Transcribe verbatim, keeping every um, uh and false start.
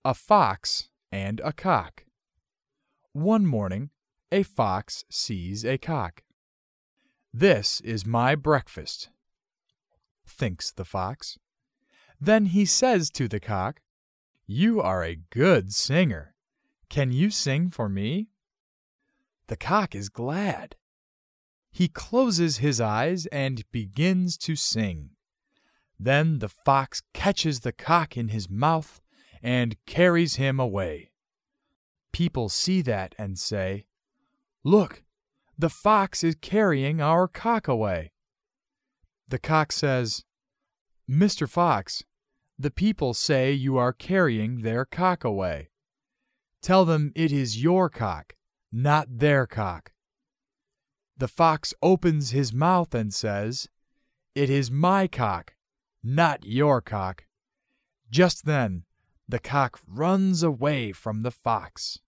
A Fox and a Cock. One morning a fox sees a cock. "This is my breakfast," thinks the fox. Then he says to the cock, "You are a good singer. Can you sing for me?" The cock is glad. He closes his eyes and begins to sing. Then the fox catches the cock in his mouth and carries him away. People see that and say, "Look, the fox is carrying our cock away." The cock says, "Mister Fox, the people say you are carrying their cock away. Tell them it is your cock, not their cock." The fox opens his mouth and says, "It is my cock, not your cock." Just then the cock runs away from the fox.